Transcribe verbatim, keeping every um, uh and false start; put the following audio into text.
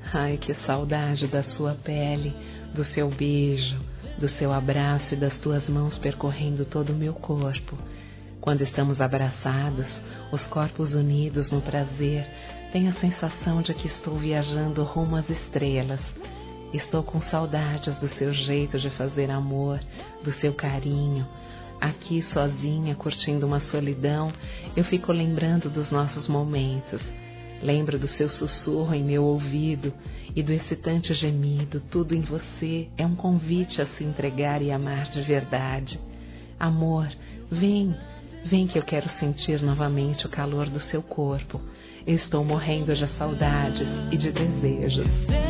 Ai, que saudade da sua pele, do seu beijo, do seu abraço e das tuas mãos percorrendo todo o meu corpo. Quando estamos abraçados, os corpos unidos no prazer, tenho a sensação de que estou viajando rumo às estrelas. Estou com saudades do seu jeito de fazer amor, do seu carinho. Aqui sozinha, curtindo uma solidão, eu fico lembrando dos nossos momentos. Lembro do seu sussurro em meu ouvido e do excitante gemido. Tudo em você é um convite a se entregar e amar de verdade. Amor, vem, vem que eu quero sentir novamente o calor do seu corpo. Eu estou morrendo de saudades e de desejos.